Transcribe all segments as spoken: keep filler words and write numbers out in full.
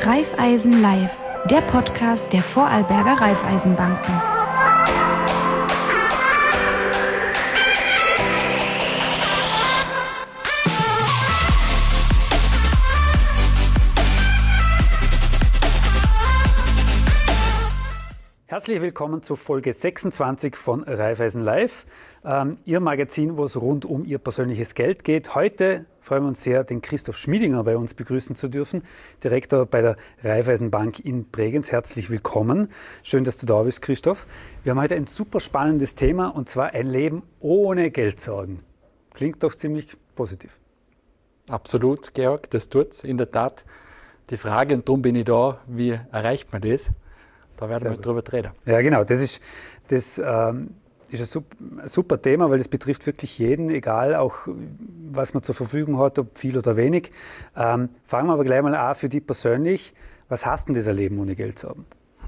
Raiffeisen Live, der Podcast der Vorarlberger Raiffeisenbanken. Herzlich willkommen zu Folge sechsundzwanzig von Raiffeisen Live, ähm, Ihr Magazin, wo es rund um Ihr persönliches Geld geht. Heute freuen wir uns sehr, den Christoph Schmiedinger bei uns begrüßen zu dürfen, Direktor bei der Raiffeisenbank in Bregenz. Herzlich willkommen. Schön, dass du da bist, Christoph. Wir haben heute ein super spannendes Thema, und zwar ein Leben ohne Geldsorgen. Klingt doch ziemlich positiv. Absolut, Georg, das tut's in der Tat. Die Frage, und darum bin ich da, wie erreicht man das? Da werden wir drüber reden. Ja, genau. Das ist, das, ähm, ist ein super, ein super Thema, weil das betrifft wirklich jeden, egal auch, was man zur Verfügung hat, ob viel oder wenig. Ähm, fangen wir aber gleich mal an für dich persönlich. Was heißt denn das Leben ohne Geldsorgen?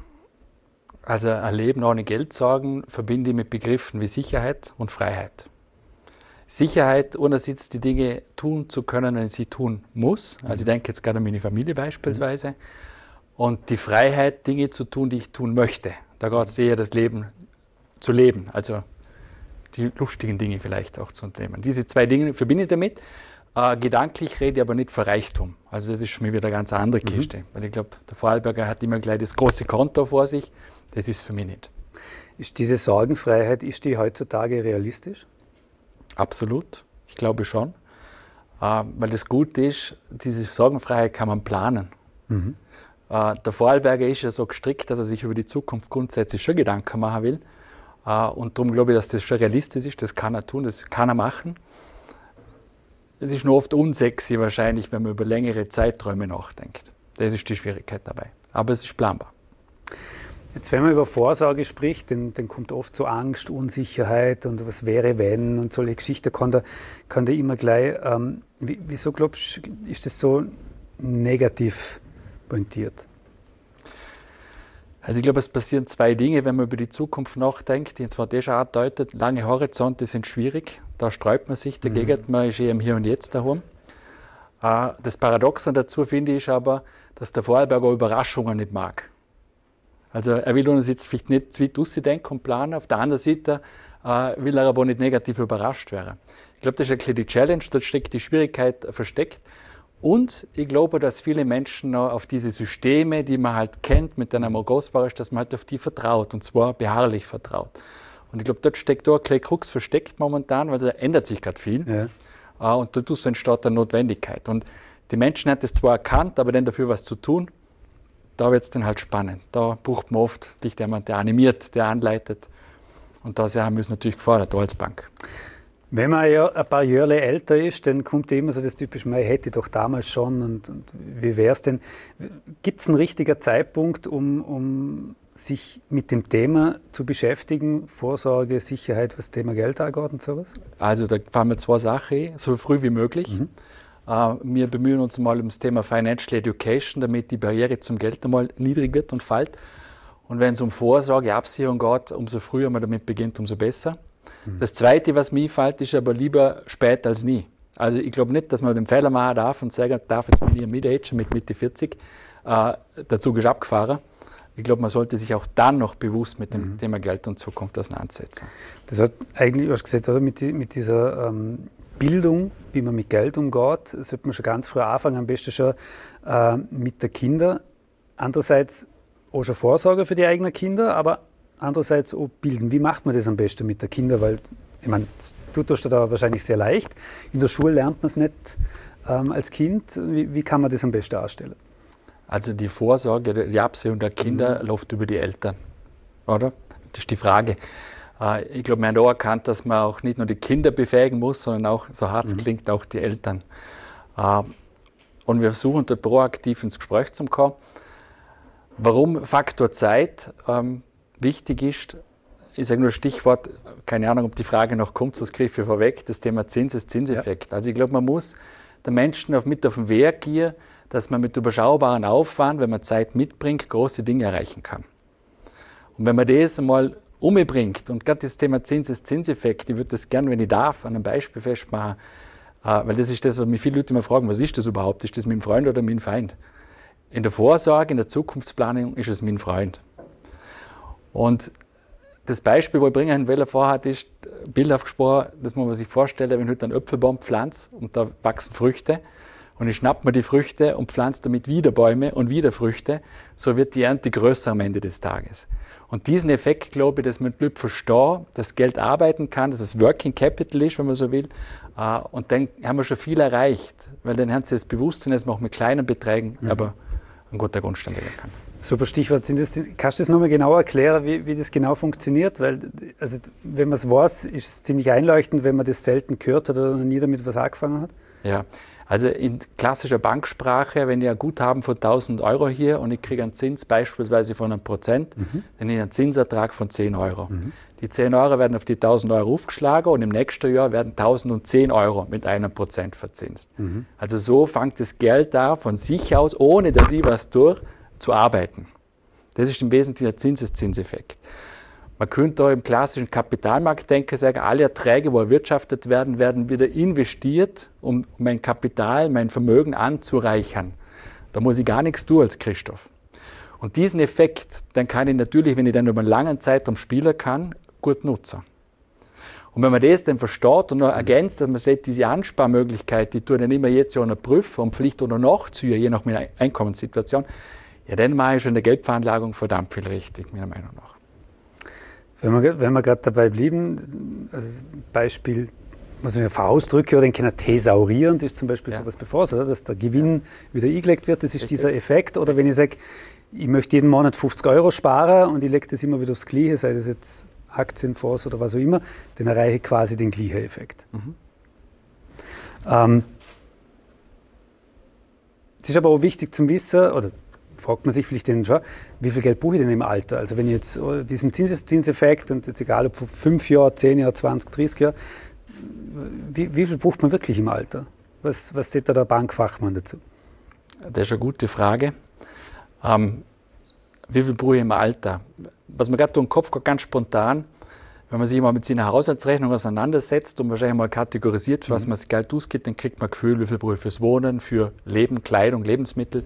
Also ein Leben ohne Geldsorgen verbinde ich mit Begriffen wie Sicherheit und Freiheit. Sicherheit, einerseits die Dinge tun zu können, wenn ich sie tun muss. Also ich denke jetzt gerade an meine Familie beispielsweise. Mhm. Und die Freiheit, Dinge zu tun, die ich tun möchte. Da geht es eher das Leben zu leben, also die lustigen Dinge vielleicht auch zu unternehmen. Diese zwei Dinge verbinde ich damit. Äh, gedanklich rede ich aber nicht von Reichtum. Also das ist schon wieder eine ganz andere Kiste. Mhm. Weil ich glaube, der Vorarlberger hat immer gleich das große Konto vor sich. Das ist für mich nicht. Ist diese Sorgenfreiheit, ist die heutzutage realistisch? Absolut, ich glaube schon. Äh, weil das Gute ist, diese Sorgenfreiheit kann man planen. Mhm. Uh, der Vorarlberger ist ja so gestrickt, dass er sich über die Zukunft grundsätzlich schon Gedanken machen will. Uh, und darum glaube ich, dass das schon realistisch ist. Das kann er tun, das kann er machen. Es ist nur oft unsexy wahrscheinlich, wenn man über längere Zeiträume nachdenkt. Das ist die Schwierigkeit dabei. Aber es ist planbar. Jetzt, wenn man über Vorsorge spricht, dann, dann kommt oft so Angst, Unsicherheit und was wäre, wenn und solche Geschichten kann da, kann da immer gleich. Ähm, wieso glaubst du, ist das so negativ pointiert? Also ich glaube, es passieren zwei Dinge, wenn man über die Zukunft nachdenkt. Jetzt war das schon angedeutet, lange Horizonte sind schwierig, da sträubt man sich, dagegen mhm. man ist eher im Hier und Jetzt daheim. Das Paradoxon dazu finde ich aber, dass der Vorarlberger Überraschungen nicht mag. Also er will uns jetzt vielleicht nicht zu weit rausdenken und planen, auf der anderen Seite äh, will er aber nicht negativ überrascht werden. Ich glaube, das ist ein bisschen die Challenge, dort steckt die Schwierigkeit versteckt. Und ich glaube, dass viele Menschen noch auf diese Systeme, die man halt kennt, mit denen man großbar ist, dass man halt auf die vertraut, und zwar beharrlich vertraut. Und ich glaube, dort steckt da ein kleiner Krux versteckt momentan, weil es ändert sich gerade viel. Ja. Und dadurch entsteht eine Notwendigkeit. Und die Menschen haben das zwar erkannt, aber dann dafür was zu tun, da wird es dann halt spannend. Da braucht man oft dich jemand, der animiert, der anleitet. Und da haben wir uns natürlich gefordert, da als Bank. Wenn man ja ein paar Jahre älter ist, dann kommt immer so das typische, man hätte doch damals schon und, und wie wäre es denn? Gibt es einen richtigen Zeitpunkt, um, um sich mit dem Thema zu beschäftigen, Vorsorge, Sicherheit, was das Thema Geld angeht und sowas? Also da fahren wir zwei Sachen, so früh wie möglich. Mhm. Uh, wir bemühen uns mal um das Thema Financial Education, damit die Barriere zum Geld einmal niedrig wird und fällt. Und wenn es um Vorsorge, Absicherung geht, umso früher man damit beginnt, umso besser. Das Zweite, was mir fällt, ist aber lieber spät als nie. Also ich glaube nicht, dass man den Fehler machen darf und sagen darf, jetzt mit ihrem Mid-Age, mit Mitte vierzig, äh, der Zug ist abgefahren. Ich glaube, man sollte sich auch dann noch bewusst mit dem mhm. Thema Geld und Zukunft auseinandersetzen. Das heißt, eigentlich, du hast gesagt, oder, mit, die, mit dieser ähm, Bildung, wie man mit Geld umgeht, sollte man schon ganz früh anfangen, am besten schon äh, mit den Kindern. Andererseits auch schon Vorsorge für die eigenen Kinder, aber andererseits auch bilden. Wie macht man das am besten mit den Kindern? Weil, ich meine, du tust da wahrscheinlich sehr leicht. In der Schule lernt man es nicht ähm, als Kind. Wie, wie kann man das am besten darstellen? Also die Vorsorge, die Absicherung der Kinder mhm. läuft über die Eltern, oder? Das ist die Frage. Äh, ich glaube, wir haben auch erkannt, dass man auch nicht nur die Kinder befähigen muss, sondern auch, so hart es mhm. klingt, auch die Eltern. Äh, und wir versuchen da proaktiv ins Gespräch zu kommen. Warum Faktor Zeit ähm, wichtig ist, ich sage nur Stichwort, keine Ahnung, ob die Frage noch kommt, sonst kriege ich vorweg, das Thema Zinseszinseffekt. Ja. Also ich glaube, man muss den Menschen auf, mit auf den Weg gehen, dass man mit überschaubarem Aufwand, wenn man Zeit mitbringt, große Dinge erreichen kann. Und wenn man das einmal umbringt, und gerade das Thema Zinseszinseffekt, ich würde das gerne, wenn ich darf, an einem Beispiel festmachen, äh, weil das ist das, was mich viele Leute immer fragen, was ist das überhaupt? Ist das mit dem Freund oder mit dem Feind? in der Vorsorge, in der Zukunftsplanung ist es mein Freund. Und das Beispiel, das ich bringen will, vorhat, ist bildhaft gesprochen, dass man sich vorstellt, wenn ich heute einen Äpfelbaum pflanze und da wachsen Früchte und ich schnappe mir die Früchte und pflanze damit wieder Bäume und wieder Früchte, so wird die Ernte größer am Ende des Tages. Und diesen Effekt, glaube ich, dass man Leute versteht, dass Geld arbeiten kann, dass es Working Capital ist, wenn man so will. Und dann haben wir schon viel erreicht, weil dann haben sie das Bewusstsein, dass man auch mit kleinen Beträgen mhm. aber einen guten Grundstand legen kann. Super Stichwort. Sind das, kannst du das nochmal genau erklären, wie, wie das genau funktioniert? Weil, also, wenn man es weiß, ist es ziemlich einleuchtend, wenn man das selten gehört hat oder noch nie damit was angefangen hat. Ja, also in klassischer Banksprache, wenn ich ein Guthaben von tausend Euro hier und ich kriege einen Zins beispielsweise von einem Prozent, mhm. dann habe ich einen Zinsertrag von zehn Euro. Mhm. Die zehn Euro werden auf die tausend Euro aufgeschlagen und im nächsten Jahr werden tausendzehn Euro mit einem Prozent verzinst. Mhm. Also so fängt das Geld da von sich aus, ohne dass ich was tue, zu arbeiten. Das ist im Wesentlichen der Zinseszinseffekt. Man könnte auch im klassischen Kapitalmarktdenken sagen, alle Erträge, die erwirtschaftet werden, werden wieder investiert, um mein Kapital, mein Vermögen anzureichern. Da muss ich gar nichts tun als Christoph. Und diesen Effekt, dann kann ich natürlich, wenn ich dann über einen langen Zeitraum spielen kann, gut nutzen. Und wenn man das dann versteht und noch ergänzt, dass man sagt, diese Ansparmöglichkeit, die tue ich dann immer jetzt ja noch prüfen und vielleicht auch noch nachziehen, je nach meiner Einkommenssituation, ja, dann mache ich schon in der Geldveranlagung verdammt viel richtig, meiner Meinung nach. Wenn wir, wenn wir gerade dabei blieben, also Beispiel, muss man ja ausdrücken, oder den können thesaurieren, das ist zum Beispiel ja. sowas bevor, oder? Dass der Gewinn ja. wieder eingelegt wird, das ist richtig. Dieser Effekt. Oder wenn ich sage, ich möchte jeden Monat fünfzig Euro sparen und ich lege das immer wieder aufs Gleiche, sei das jetzt Aktienfonds oder was auch immer, dann erreiche ich quasi den gleichen Effekt. Mhm. Ähm, es ist aber auch wichtig zum Wissen, oder fragt man sich vielleicht dann schon, wie viel Geld brauche ich denn im Alter? Also wenn ich jetzt diesen Zinseszinseffekt, und jetzt egal ob fünf Jahre, zehn Jahre, zwanzig, dreißig Jahre, wie, wie viel braucht man wirklich im Alter? Was, was sagt da der Bankfachmann dazu? Das ist eine gute Frage. Ähm, wie viel brauche ich im Alter? Was mir gerade durch den Kopf geht, ganz spontan, wenn man sich mal mit seiner Haushaltsrechnung auseinandersetzt und wahrscheinlich mal kategorisiert, was mhm. man das Geld ausgibt, dann kriegt man ein Gefühl, wie viel brauche ich fürs Wohnen, für Leben, Kleidung, Lebensmittel.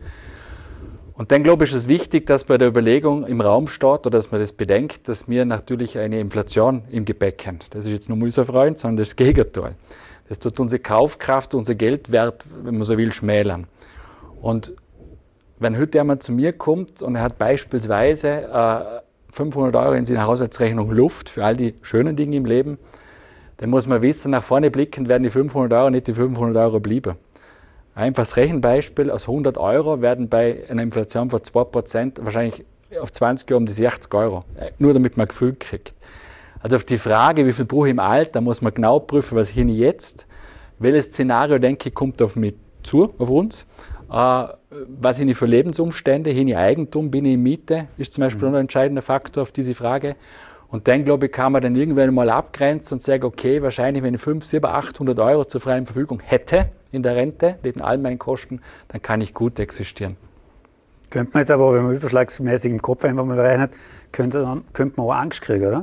Und dann, glaube ich, ist es wichtig, dass bei der Überlegung im Raum steht oder dass man das bedenkt, dass wir natürlich eine Inflation im Gepäck haben. Das ist jetzt nur unser Freund, sondern das Gegenteil. Das tut unsere Kaufkraft, unser Geldwert, wenn man so will, schmälern. Und wenn heute jemand zu mir kommt und er hat beispielsweise äh, fünfhundert Euro in seiner Haushaltsrechnung Luft für all die schönen Dinge im Leben, dann muss man wissen, nach vorne blickend werden die fünfhundert Euro nicht die fünfhundert Euro bleiben. Einfaches Rechenbeispiel, aus hundert Euro werden bei einer Inflation von zwei Prozent wahrscheinlich auf zwanzig Jahre um die sechzig Euro. Nur damit man ein Gefühl kriegt. Also auf die Frage, wie viel brauche ich im Alter, muss man genau prüfen, was hier jetzt. Welches Szenario, denke ich, kommt auf mich zu, auf uns. Äh, was habe ich für Lebensumstände, habe ich Eigentum, bin ich in Miete, ist zum Beispiel mhm. ein entscheidender Faktor auf diese Frage. Und dann, glaube ich, kann man dann irgendwann mal abgrenzen und sagen, okay, wahrscheinlich, wenn ich fünfhundert, siebenhundert, achthundert Euro zur freien Verfügung hätte in der Rente, neben all meinen Kosten, dann kann ich gut existieren. Könnte man jetzt aber, wenn man überschlagsmäßig im Kopf einfach mal rein hat, könnte, könnte man auch Angst kriegen, oder?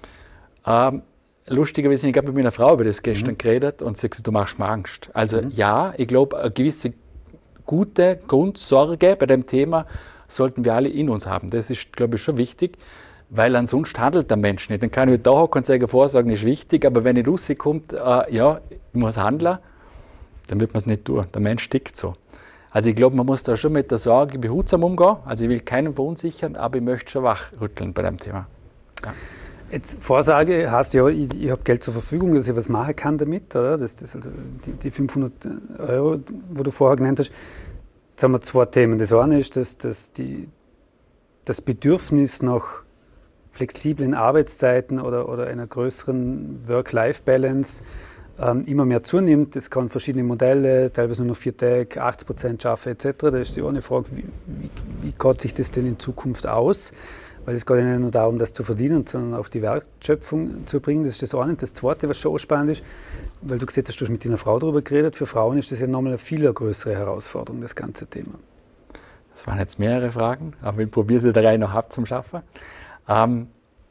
Ähm, lustigerweise, ich habe mit meiner Frau über das gestern mhm. geredet und sie hat gesagt, du machst mir Angst. Also mhm. ja, ich glaube, eine gewisse gute Grundsorge bei dem Thema sollten wir alle in uns haben. Das ist, glaube ich, schon wichtig. Weil ansonsten handelt der Mensch nicht. Dann kann ich da hocken und sagen, Vorsorgen ist wichtig, aber wenn ich rauskommt, äh, ja, ich muss handeln, dann wird man es nicht tun. Der Mensch tickt so. Also ich glaube, man muss da schon mit der Sorge behutsam umgehen. Also ich will keinen verunsichern, aber ich möchte schon wachrütteln bei dem Thema. Ja. Jetzt Vorsorge heißt ja, ich, ich habe Geld zur Verfügung, dass ich was machen kann damit, oder? Das, das also die, die fünfhundert Euro, wo du vorher genannt hast. Jetzt haben wir zwei Themen. Das eine ist, dass, dass die, das Bedürfnis nach flexiblen Arbeitszeiten oder, oder einer größeren Work-Life-Balance ähm, immer mehr zunimmt. Es kann verschiedene Modelle, teilweise nur noch vier Tage, achtzig Prozent schaffen et cetera. Da ist die eine Frage, wie, wie, wie geht sich das denn in Zukunft aus? Weil es geht ja nicht nur darum, das zu verdienen, sondern auch die Wertschöpfung zu bringen. Das ist das eine. Das zweite, was schon spannend ist, weil du gesagt hast, du hast mit deiner Frau darüber geredet, für Frauen ist das ja nochmal eine viel größere Herausforderung, das ganze Thema. Das waren jetzt mehrere Fragen, aber ich probiere sie der Reihe noch abzuschaffen. Ähm,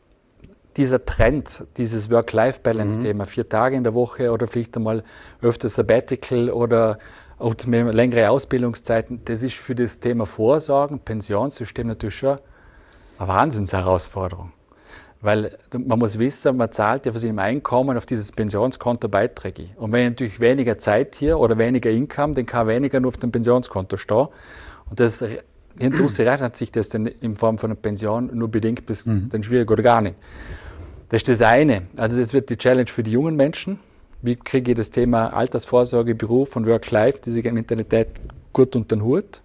dieser Trend, dieses Work-Life-Balance-Thema, mhm. vier Tage in der Woche oder vielleicht einmal öfter Sabbatical oder und mehr längere Ausbildungszeiten, das ist für das Thema Vorsorgen, Pensionssystem natürlich schon eine Wahnsinnsherausforderung. Weil man muss wissen, man zahlt ja für sein Einkommen auf dieses Pensionskonto Beiträge. Und wenn ich natürlich weniger Zeit hier oder weniger Income, dann kann weniger nur auf dem Pensionskonto stehen. Und das hinterher rechnet sich das dann in Form von einer Pension nur bedingt bis mhm. dann schwierig oder gar nicht. Das ist das eine. Also das wird die Challenge für die jungen Menschen. Wie kriege ich das Thema Altersvorsorge, Beruf und Work-Life, diese Mentalität gut unter den Hut?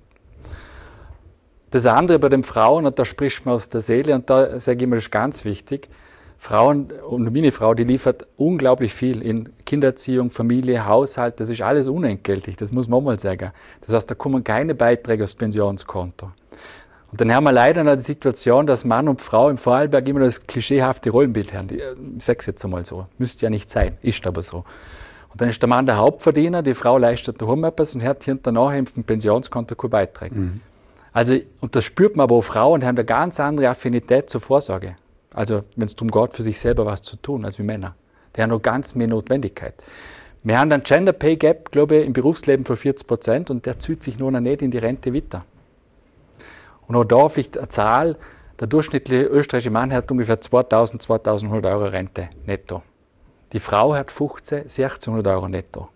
Das andere bei den Frauen, und da spricht man aus der Seele, und da sage ich immer, das ist ganz wichtig, Frauen und meine Frau, die liefert unglaublich viel in Kindererziehung, Familie, Haushalt, das ist alles unentgeltlich, das muss man mal sagen. Das heißt, da kommen keine Beiträge aufs Pensionskonto. Und dann haben wir leider noch die Situation, dass Mann und Frau im Vorarlberg immer das klischeehafte Rollenbild haben. Ich sage es jetzt einmal so, müsste ja nicht sein, ist aber so. Und dann ist der Mann der Hauptverdiener, die Frau leistet daheim etwas und hat hinterher auf dem Pensionskonto keine Beiträge. Mhm. Also, und das spürt man aber auch, Frauen haben eine ganz andere Affinität zur Vorsorge. Also wenn es darum geht, für sich selber was zu tun, als wie Männer. Die haben noch ganz mehr Notwendigkeit. Wir haben einen Gender Pay Gap, glaube ich, im Berufsleben von vierzig Prozent und der zieht sich nur noch nicht in die Rente weiter. Und auch da vielleicht eine Zahl, der durchschnittliche österreichische Mann hat ungefähr zweitausend, zweitausendeinhundert Euro Rente netto. Die Frau hat fünfzehn, sechzehnhundert Euro netto.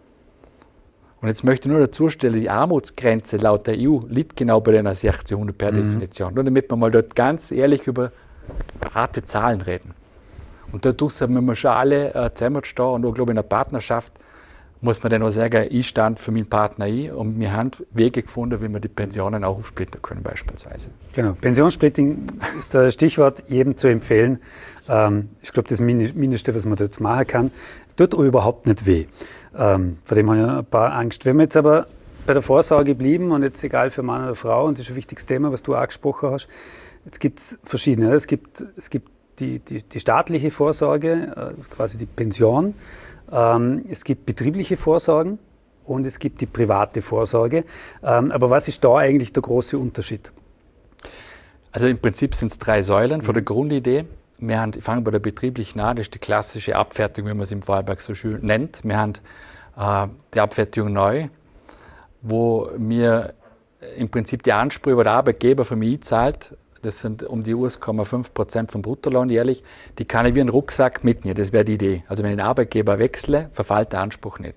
Und jetzt möchte ich nur dazu stellen, die Armutsgrenze laut der E U liegt genau bei den sechzehnhundert per mhm. Definition. Nur damit wir mal dort ganz ehrlich über harte Zahlen reden. Und dadurch müssen wir schon alle äh, zusammenstehen und auch, glaube ich, in einer Partnerschaft muss man dann auch sagen, ich stand für meinen Partner ein und wir haben Wege gefunden, wie wir die Pensionen auch aufsplitten können beispielsweise. Genau, Pensionssplitting ist das Stichwort, jedem zu empfehlen. Ähm, ich glaube, das Mindeste, was man dort machen kann, tut auch überhaupt nicht weh. Ähm, vor dem habe ich ein paar Angst. Wenn wir jetzt aber bei der Vorsorge blieben und jetzt egal für Mann oder Frau, und das ist ein wichtiges Thema, was du angesprochen hast, jetzt gibt es verschiedene. Es gibt, es gibt die, die, die staatliche Vorsorge, äh, quasi die Pension. Ähm, es gibt betriebliche Vorsorgen und es gibt die private Vorsorge. Ähm, aber was ist da eigentlich der große Unterschied? Also im Prinzip sind es drei Säulen von der Grundidee. Wir haben, ich fange bei der betrieblichen an, das ist die klassische Abfertigung, wie man es im Vorarlberg so schön nennt. Wir haben äh, die Abfertigung neu, wo mir im Prinzip die Ansprüche, die der Arbeitgeber für mich zahlt, das sind um die eins Komma fünf Prozent vom Bruttolohn jährlich, die kann ich wie einen Rucksack mitnehmen. Das wäre die Idee. Also wenn ich den Arbeitgeber wechsle, verfällt der Anspruch nicht.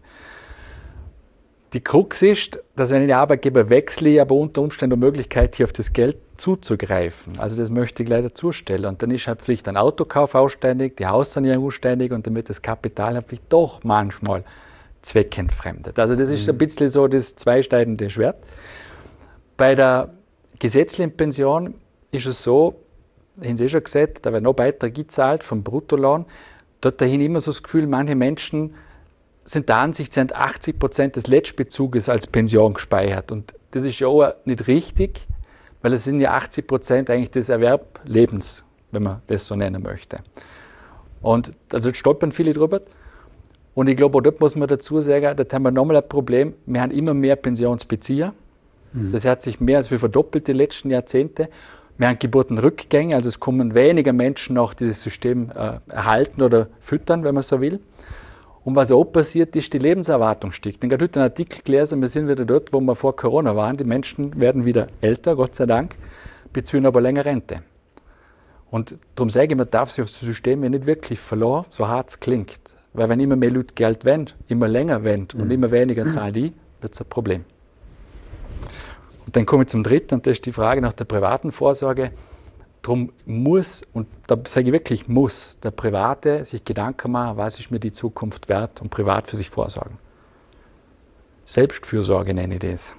Die Krux ist, dass wenn ich den Arbeitgeber wechsle, ich aber unter Umständen die Möglichkeit, hier auf das Geld zuzugreifen. Also das möchte ich gleich dazustellen. Und dann ist halt vielleicht ein Autokauf ausständig, die Haussanierung ausständig und damit das Kapital halt vielleicht doch manchmal zweckentfremdet. Also das ist mhm. ein bisschen so das zweischneidende Schwert. Bei der gesetzlichen Pension ist es so, haben Sie schon gesagt, da wird noch Beitrag gezahlt vom Bruttolohn. Dort dahin immer so das Gefühl, manche Menschen sind der Ansicht, sie haben achtzig Prozent des Letztbezuges als Pension gespeichert. Und das ist ja auch nicht richtig, weil es sind ja achtzig Prozent eigentlich des Erwerblebens, wenn man das so nennen möchte. Und also stolpern viele drüber. Und ich glaube, auch dort muss man dazu sagen, dort haben wir nochmal ein Problem, wir haben immer mehr Pensionsbezieher. Mhm. Das hat sich mehr als wie verdoppelt die letzten Jahrzehnte. Wir haben Geburtenrückgänge, also es kommen weniger Menschen noch dieses System äh, erhalten oder füttern, wenn man so will. Und was auch passiert ist, die Lebenserwartung stieg. Ich habe heute einen Artikel gelesen, wir sind wieder dort, wo wir vor Corona waren. Die Menschen werden wieder älter, Gott sei Dank, beziehen aber länger Rente. Und darum sage ich, man darf sich auf das System ja nicht wirklich verlassen, so hart es klingt. Weil wenn immer mehr Leute Geld wollen, immer länger wollen und immer weniger zahlen die, wird es ein Problem. Und dann komme ich zum dritten, und das ist die Frage nach der privaten Vorsorge. Darum muss, und da sage ich wirklich muss, der Private sich Gedanken machen, was ist mir die Zukunft wert und privat für sich vorsorgen. Selbstfürsorge nenne ich das.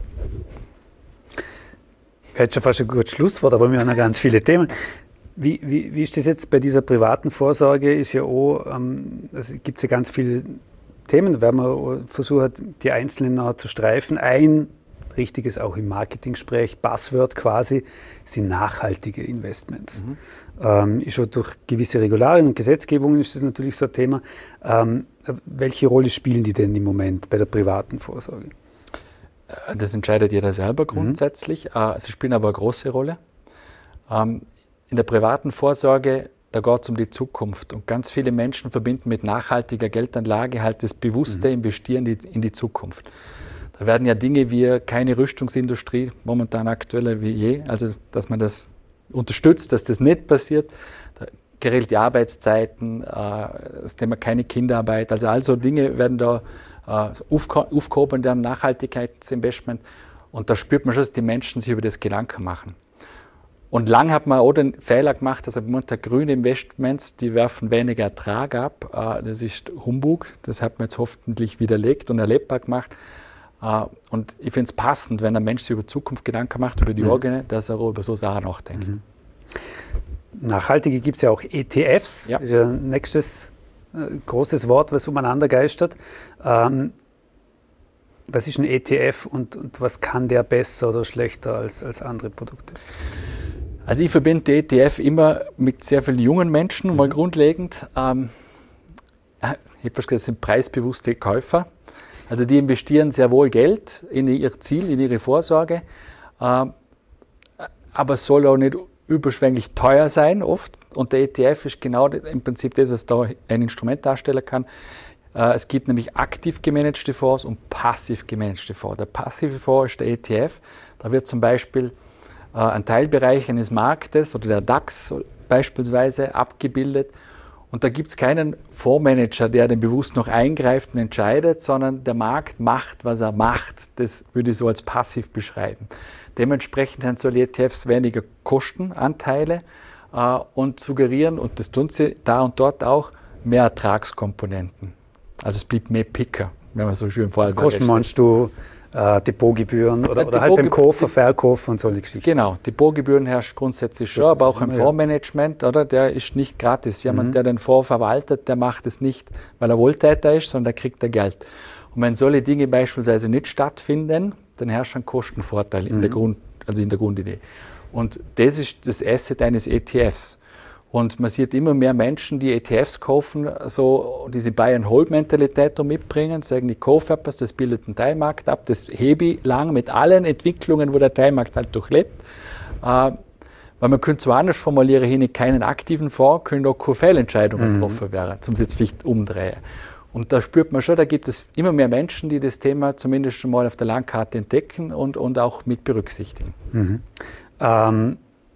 Wäre jetzt schon fast ein gutes Schlusswort, aber wir haben noch ganz viele Themen. Wie, wie, wie ist das jetzt bei dieser privaten Vorsorge? Ist ja auch, ähm, es gibt ja ganz viele Themen, da werden wir versuchen, die einzelnen noch zu streifen. Ein Richtiges auch im Marketing-Sprech, Buzzword quasi, sind nachhaltige Investments. Mhm. Ähm, ist schon durch gewisse Regularien und Gesetzgebungen ist das natürlich so ein Thema. Ähm, welche Rolle spielen die denn im Moment bei der privaten Vorsorge? Das entscheidet jeder selber grundsätzlich. Mhm. Sie spielen aber eine große Rolle. Ähm, in der privaten Vorsorge, da geht es um die Zukunft. Und ganz viele Menschen verbinden mit nachhaltiger Geldanlage halt das bewusste mhm. Investieren in die, in die Zukunft. Da werden ja Dinge wie keine Rüstungsindustrie, momentan aktueller wie je, also dass man das unterstützt, dass das nicht passiert. Geregelte Arbeitszeiten, das Thema keine Kinderarbeit, also all so Dinge werden da aufgehoben in dem Nachhaltigkeitsinvestment. Und da spürt man schon, dass die Menschen sich über das Gedanken machen. Und lang hat man auch den Fehler gemacht, dass man der grüne Investments, die werfen weniger Ertrag ab. Das ist Humbug, das hat man jetzt hoffentlich widerlegt und erlebbar gemacht. Und ich finde es passend, wenn ein Mensch sich über Zukunft Gedanken macht, über die mhm. Organe, dass er auch über so Sachen nachdenkt. Mhm. Nachhaltige gibt es ja auch E T Fs, ja. Das ist ja ein nächstes äh, großes Wort, was umeinander geistert. Ähm, was ist ein E T F und, und was kann der besser oder schlechter als, als andere Produkte? Also ich verbinde die E T F immer mit sehr vielen jungen Menschen, mhm. mal grundlegend. Ähm, ich habe gesagt, das sind preisbewusste Käufer. Also die investieren sehr wohl Geld in ihr Ziel, in ihre Vorsorge, ähm, aber es soll auch nicht überschwänglich teuer sein oft. Und der E T F ist genau im Prinzip das, was da ein Instrument darstellen kann. Äh, es gibt nämlich aktiv gemanagte Fonds und passiv gemanagte Fonds. Der passive Fonds ist der E T F. Da wird zum Beispiel äh, ein Teilbereich eines Marktes oder der DAX beispielsweise abgebildet. Und da gibt es keinen Fondsmanager, der den bewusst noch eingreift und entscheidet, sondern der Markt macht, was er macht. Das würde ich so als passiv beschreiben. Dementsprechend haben solche E T Fs weniger Kostenanteile äh, und suggerieren, und das tun sie da und dort auch, mehr Ertragskomponenten. Also es bleibt mehr Picker, wenn man so schön vorher also Kosten meinst du äh, Depotgebühren oder, oder halt beim Kaufen, Verkaufen und solche Geschichten? Genau, Depotgebühren herrscht grundsätzlich schon, aber auch im Fondsmanagement, oder? Der ist nicht gratis. Jemand, mhm. der den Fonds verwaltet, der macht es nicht, weil er Wohltäter ist, sondern der kriegt er Geld. Und wenn solche Dinge beispielsweise nicht stattfinden, dann herrscht ein Kostenvorteil in, mhm. der Grund, also in der Grundidee. Und das ist das Asset eines E T Fs. Und man sieht immer mehr Menschen, die E T Fs kaufen, so diese Buy-and-Hold-Mentalität mitbringen, sagen, ich kaufe etwas, das bildet einen Teilmarkt ab, das hebe ich lang mit allen Entwicklungen, wo der Teilmarkt halt durchlebt. Äh, weil man könnte zwar anders formulieren, hier nicht keinen aktiven Fonds, können auch keine Fehlentscheidungen mhm. getroffen werden, zum jetzt vielleicht umdrehen. Und da spürt man schon, da gibt es immer mehr Schon die das Thema zumindest schon mal auf der Landkarte entdecken und, und auch mit berücksichtigen. Mhm. Ähm,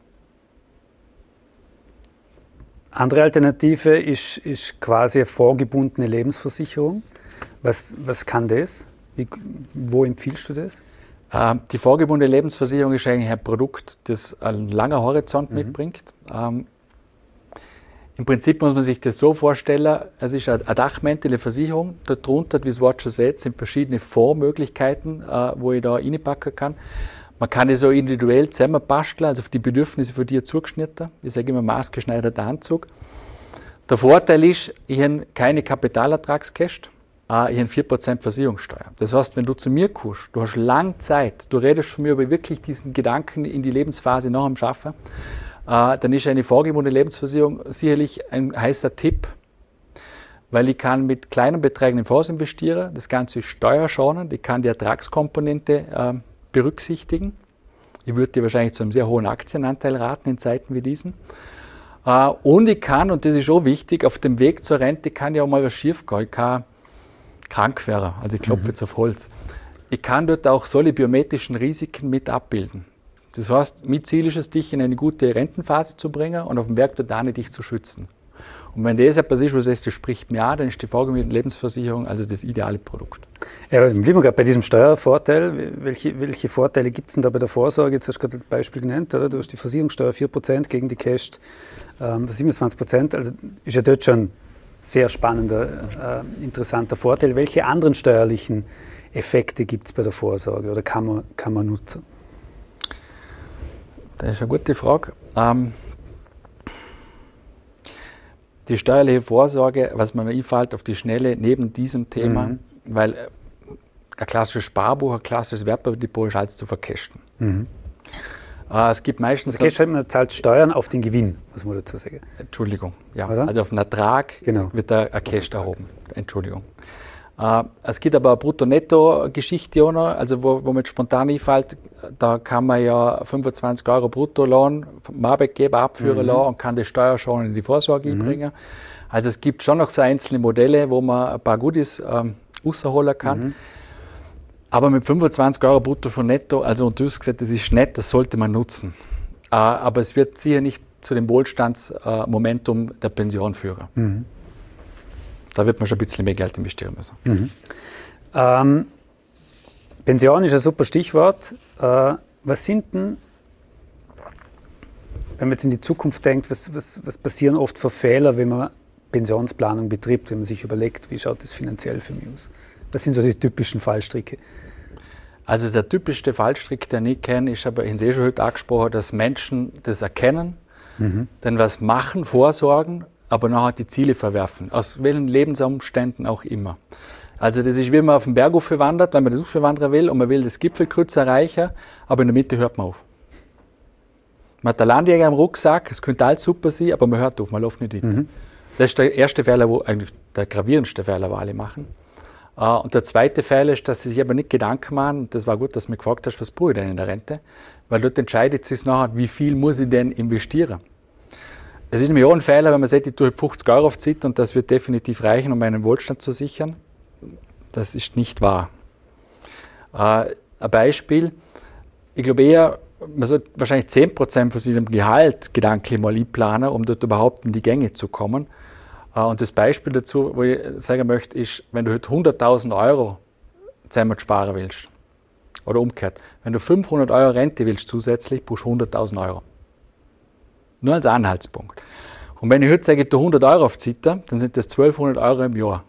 andere Alternative ist, ist quasi eine vorgebundene Lebensversicherung. Was, was kann das? Wie, wo empfiehlst du das? Ähm, die vorgebundene Lebensversicherung ist eigentlich ein Produkt, das einen langen Horizont mhm. mitbringt. Ähm, Im Prinzip muss man sich das so vorstellen, es ist eine Dachmäntel, eine Versicherung. Darunter, wie das Wort schon sagt, sind verschiedene Fondsmöglichkeiten, äh, wo ich da reinpacken kann. Man kann es so individuell zusammenbasteln, also auf die Bedürfnisse von dir zugeschnitten. Ich sage immer maßgeschneiderter Anzug. Der Vorteil ist, ich habe keine Kapitalertragskäst, äh, ich habe vier Prozent Versicherungssteuer. Das heißt, wenn du zu mir kommst, du hast lange Zeit, du redest von mir über wirklich diesen Gedanken in die Lebensphase nach dem Schaffen, Uh, dann ist eine vorgebundene Lebensversicherung sicherlich ein heißer Tipp, weil ich kann mit kleinen Beträgen in Fonds investieren, das Ganze ist steuerschonend, ich kann die Ertragskomponente uh, berücksichtigen. Ich würde dir wahrscheinlich zu einem sehr hohen Aktienanteil raten in Zeiten wie diesen. Uh, und ich kann, und das ist auch wichtig, auf dem Weg zur Rente kann ja auch mal was schief gehen. Ich kann krank werden, also ich klopfe mhm. jetzt auf Holz. Ich kann dort auch solche biometrischen Risiken mit abbilden. Das heißt, mein Ziel ist es, dich in eine gute Rentenphase zu bringen und auf dem Werk dort auch nicht dich zu schützen. Und wenn das etwas ist, wo du sagst, das spricht mir an, dann ist die vorgebundene Lebensversicherung also das ideale Produkt. Ja, aber bleiben wir gerade bei diesem Steuervorteil. Welche, welche Vorteile gibt es denn da bei der Vorsorge? Jetzt hast du gerade das Beispiel genannt, oder? Du hast die Versicherungssteuer vier Prozent gegen die Cash ähm, siebenundzwanzig Prozent. Also ist ja dort schon ein sehr spannender, äh, interessanter Vorteil. Welche anderen steuerlichen Effekte gibt es bei der Vorsorge oder kann man, kann man nutzen? Das ist eine gute Frage. Ähm, die steuerliche Vorsorge, was mir einfällt auf die Schnelle neben diesem Thema, mhm. weil ein klassisches Sparbuch, ein klassisches Wertpapierdepot ist alles zu verkästen. Mhm. Äh, es gibt meistens... Das heißt, man zahlt Steuern auf den Gewinn, muss man dazu sagen. Entschuldigung, ja. Oder? Also auf den Ertrag genau. wird der Cash erhoben. Entschuldigung. Uh, es gibt aber eine Brutto-Netto-Geschichte auch noch, also wo, wo mir spontan einfällt, da kann man ja fünfundzwanzig Euro Bruttolohn vom Arbeitgeber abführen mhm. lassen und kann die Steuer schon in die Vorsorge mhm. bringen. Also es gibt schon noch so einzelne Modelle, wo man ein paar Goodies ähm, rausholen kann. Mhm. Aber mit fünfundzwanzig Euro brutto von netto, also und du hast gesagt, das ist nett, das sollte man nutzen. Äh, aber es wird sicher nicht zu dem Wohlstandsmomentum äh, der Pension führen. Mhm. Da wird man schon ein bisschen mehr Geld investieren müssen. Mhm. Ähm, Pension ist ein super Stichwort. Äh, was sind denn, wenn man jetzt in die Zukunft denkt, was, was, was passieren oft für Fehler, wenn man Pensionsplanung betrifft, wenn man sich überlegt, wie schaut das finanziell für mich aus? Was sind so die typischen Fallstricke? Also der typischste Fallstrick, den ich kenne, ist aber in sehr schon heute angesprochen, dass Menschen das erkennen, mhm. dann was machen, vorsorgen, aber nachher die Ziele verwerfen, aus welchen Lebensumständen auch immer. Also das ist, wie man auf den Berg wandert, wenn man das wandern will und man will das Gipfelkreuz erreichen, aber in der Mitte hört man auf. Man hat der Landjäger im Rucksack, es könnte alles super sein, aber man hört auf, man läuft nicht weiter. Mhm. Das ist der erste Fehler, wo eigentlich der gravierendste Fehler, wo alle machen. Uh, und der zweite Fehler ist, dass sie sich aber nicht Gedanken machen, und das war gut, dass du mich gefragt hast, was brauche ich denn in der Rente? Weil dort entscheidet sich nachher, wie viel muss ich denn investieren. Es ist nämlich auch ein Fehler, wenn man sagt, ich tue fünfzig Euro auf Zeit und das wird definitiv reichen, um meinen Wohlstand zu sichern. Das ist nicht wahr. Uh, ein Beispiel, ich glaube eher, man sollte wahrscheinlich zehn Prozent von seinem Gehalt gedanklich mal einplanen, um dort überhaupt in die Gänge zu kommen. Und das Beispiel dazu, wo ich sagen möchte, ist, wenn du heute hunderttausend Euro zusammen sparen willst, oder umgekehrt, wenn du fünfhundert Euro Rente willst zusätzlich, brauchst du hunderttausend Euro. Nur als Anhaltspunkt. Und wenn ich heute sage, ich tue hundert Euro auf die Seite, dann sind das zwölfhundert Euro im Jahr.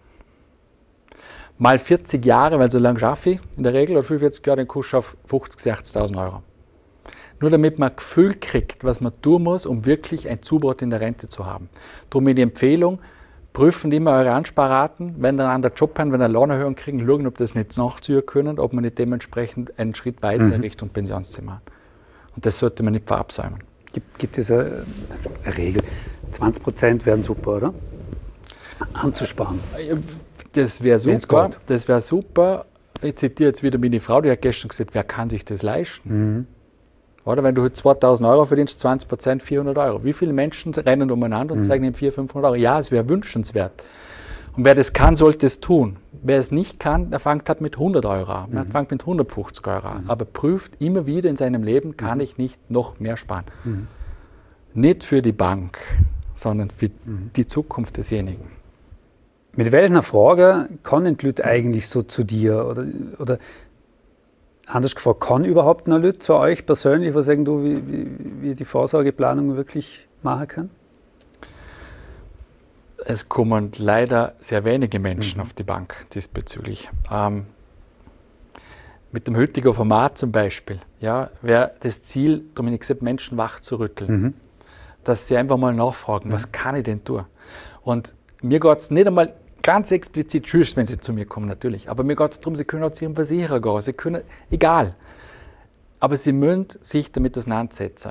Mal vierzig Jahre, weil so lange schaffe ich in der Regel, oder fünfundvierzig Jahre, dann kostet du auf fünfzig, sechzigtausend Euro. Nur damit man ein Gefühl kriegt, was man tun muss, um wirklich ein Zubrot in der Rente zu haben. Darum die Empfehlung, prüfen immer eure Ansparraten, wenn ihr an der Job haben, wenn ihr eine Lohnerhöhung kriegen, schauen, ob das nicht nachziehen können, ob man nicht dementsprechend einen Schritt weiter mhm. Richtung Pensionszimmer. Und das sollte man nicht verabsäumen. Gibt, gibt es eine, eine Regel? zwanzig Prozent wären super, oder? Anzusparen. Das wäre super. Das wäre super. Ich zitiere jetzt wieder meine Frau, die hat gestern gesagt, wer kann sich das leisten? Mhm. Oder wenn du heute zweitausend Euro verdienst, zwanzig Prozent vierhundert Euro. Wie viele Menschen rennen umeinander und mhm. sagen ihm vierhundert, fünfhundert Euro? Ja, es wäre wünschenswert. Und wer das kann, sollte es tun. Wer es nicht kann, der fängt halt mit hundert Euro an. Mhm. Der fängt mit hundertfünfzig Euro an. Mhm. Aber prüft immer wieder in seinem Leben, kann mhm. ich nicht noch mehr sparen. Mhm. Nicht für die Bank, sondern für mhm. die Zukunft desjenigen. Mit welcher Frage kommen die Leute eigentlich so zu dir? Oder, oder anders gefragt, kann überhaupt noch Leute zu euch persönlich, was sagen du, wie, wie, wie die Vorsorgeplanung wirklich machen kann? Es kommen leider sehr wenige Menschen mhm. auf die Bank diesbezüglich. Ähm, mit dem heutigen Format zum Beispiel, ja, wäre das Ziel, Dominik gesagt, Menschen wach zu rütteln. Mhm. Dass sie einfach mal nachfragen, mhm. was kann ich denn tun? Und mir geht es nicht einmal ganz explizit, tschüss, wenn sie zu mir kommen, natürlich. Aber mir geht es darum, sie können auch zu ihrem Versicherer gehen, sie können, egal. Aber sie müssen sich damit auseinandersetzen.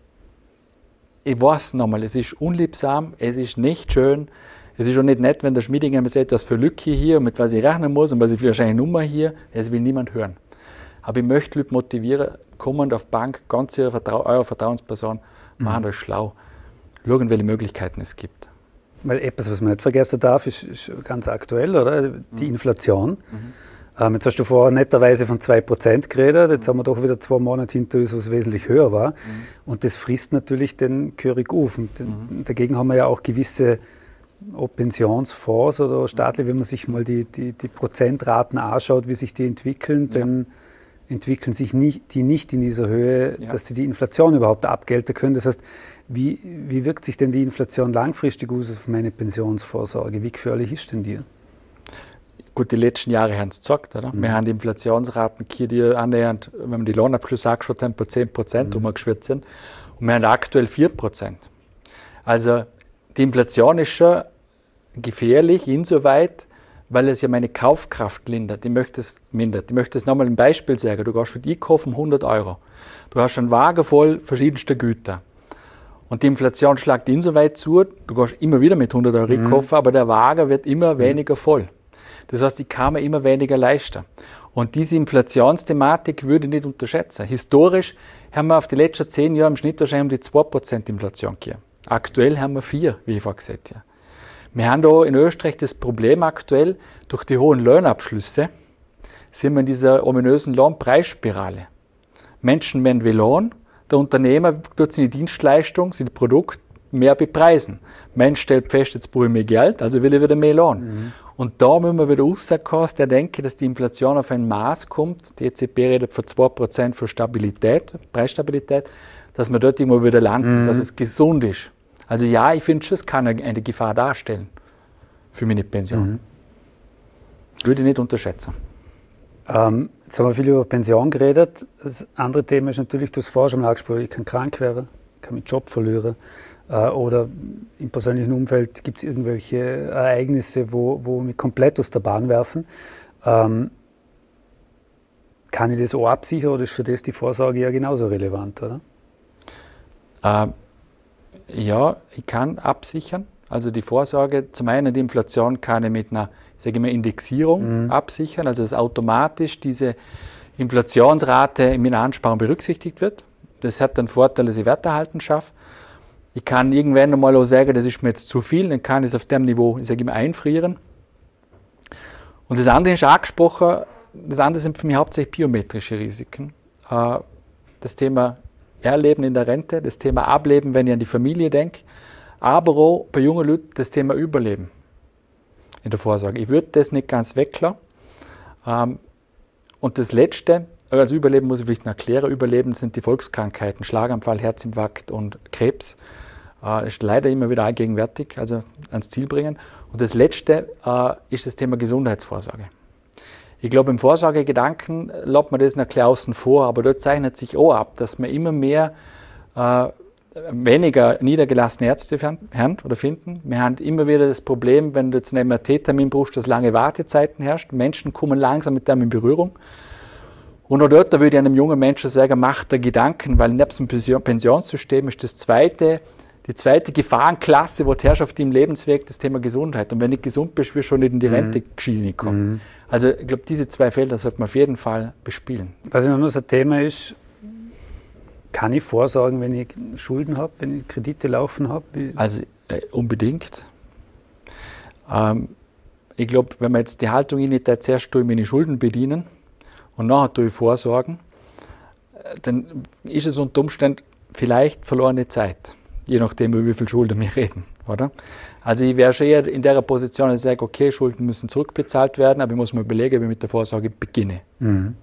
Ich weiß nochmal, es ist unliebsam, es ist nicht schön, es ist auch nicht nett, wenn der Schmiedinger mir sagt, was für Lücke hier und mit was ich rechnen muss und was ich für wahrscheinlich Nummer hier, das will niemand hören. Aber ich möchte Leute motivieren, kommend auf die Bank, ganz ihre Vertrau- eure Vertrauensperson, mhm. machen euch schlau, schauen, welche Möglichkeiten es gibt. Weil etwas, was man nicht vergessen darf, ist, ist ganz aktuell, oder? Die mhm. Inflation. Mhm. Ähm, jetzt hast du vorher netterweise von zwei Prozent geredet, jetzt mhm. haben wir doch wieder zwei Monate hinter uns, wo es wesentlich höher war. Mhm. Und das frisst natürlich den Körig auf. Und mhm. dagegen haben wir ja auch gewisse ob Pensionsfonds oder staatlich, wenn man sich mal die, die, die Prozentraten anschaut, wie sich die entwickeln, ja. dann entwickeln sich nicht, die nicht in dieser Höhe, ja. dass sie die Inflation überhaupt abgelten können. Das heißt, wie, wie wirkt sich denn die Inflation langfristig aus auf meine Pensionsvorsorge? Wie gefährlich ist denn die? Gut, die letzten Jahre haben es gezeigt, oder? Mhm. Wir haben die Inflationsraten hier, die annähernd, wenn man die Lohnabschlüsse angeschaut haben, bei zehn Prozent mhm. umgeschwirrt sind. Und wir haben aktuell vier Prozent. Also die Inflation ist schon gefährlich insoweit, weil es ja meine Kaufkraft lindert. Ich möchte es mindert. Ich möchte es nochmal ein Beispiel sagen. Du gehst mit einkaufen hundert Euro. Du hast einen Wagen voll verschiedenster Güter. Und die Inflation schlägt insoweit zu, du gehst immer wieder mit hundert Euro mhm. einkaufen, aber der Wagen wird immer mhm. weniger voll. Das heißt, ich kann mir immer weniger leisten. Und diese Inflationsthematik würde ich nicht unterschätzen. Historisch haben wir auf die letzten zehn Jahre im Schnitt wahrscheinlich um die zwei Prozent Inflation gegeben. Aktuell haben wir vier, wie ich vorhin gesagt habe. Wir haben da in Österreich das Problem aktuell, durch die hohen Lohnabschlüsse sind wir in dieser ominösen Lohnpreisspirale. Menschen werden wie Lohn, der Unternehmer tut seine Dienstleistung, sein Produkt mehr bepreisen. Mensch stellt fest, jetzt brauche ich mehr Geld, also will ich wieder mehr Lohn. Mhm. Und da müssen wir wieder rauskommen, der denke, dass die Inflation auf ein Maß kommt. Die E Z B redet von zwei Prozent für Stabilität, Preisstabilität, dass wir dort irgendwo wieder landen, mhm. dass es gesund ist. Also ja, ich finde schon, es kann eine Gefahr darstellen für meine Pension. Mhm. Würde ich nicht unterschätzen. Ähm, jetzt haben wir viel über Pension geredet. Das andere Thema ist natürlich, du hast vorher schon mal angesprochen, ich kann krank werden, ich kann meinen Job verlieren. Äh, oder im persönlichen Umfeld gibt es irgendwelche Ereignisse, wo, wo mich komplett aus der Bahn werfen. Ähm, kann ich das auch absichern oder ist für das die Vorsorge ja genauso relevant, oder? Äh, ja, ich kann absichern. Also die Vorsorge, zum einen die Inflation kann ich mit einer, ich sage immer, Indexierung mhm. absichern, also dass automatisch diese Inflationsrate in meiner Ansparung berücksichtigt wird. Das hat den Vorteil, dass ich Werterhalten schaffe. Ich kann irgendwann einmal auch sagen, das ist mir jetzt zu viel, dann kann ich es auf dem Niveau, ich sage immer, einfrieren. Und das andere ist angesprochen, das andere sind für mich hauptsächlich biometrische Risiken. Das Thema Erleben in der Rente, das Thema Ableben, wenn ich an die Familie denke, aber auch bei jungen Leuten das Thema Überleben in der Vorsorge. Ich würde das nicht ganz weglassen. Und das Letzte, also Überleben muss ich vielleicht noch erklären, Überleben sind die Volkskrankheiten, Schlaganfall, Herzinfarkt und Krebs. Das ist leider immer wieder allgegenwärtig, also ans Ziel bringen. Und das Letzte ist das Thema Gesundheitsvorsorge. Ich glaube, im Vorsorgegedanken lässt man das noch klar außen vor, aber dort zeichnet sich auch ab, dass man immer mehr äh, weniger niedergelassene Ärzte haben oder finden. Wir haben immer wieder das Problem, wenn du jetzt einen M R T-Termin brauchst, dass lange Wartezeiten herrscht. Menschen kommen langsam mit dem in Berührung. Und auch dort da würde ich einem jungen Menschen sagen, mach dir Gedanken, weil neben dem Pensionssystem ist das zweite, die zweite Gefahrenklasse, wo die Herrschaft im Lebensweg, das Thema Gesundheit. Und wenn du nicht gesund bist, wirst du schon nicht in die Rente-Schiene kommen. Mhm. Also ich glaube, diese zwei Felder sollte man auf jeden Fall bespielen. Was noch so ein Thema ist, kann ich vorsorgen, wenn ich Schulden habe, wenn ich Kredite laufen habe? Wie? Also äh, unbedingt. Ähm, ich glaube, wenn man jetzt die Haltung nicht zuerst tue ich meine Schulden bedienen und nachher tue ich vorsorgen, dann ist es unter Umständen vielleicht verlorene Zeit. Je nachdem, über wie viel Schulden wir reden, oder? Also ich wäre schon eher in der Position, dass ich sage, okay, Schulden müssen zurückbezahlt werden, aber ich muss mir überlegen, wie ich mit der Vorsorge beginne. Mhm.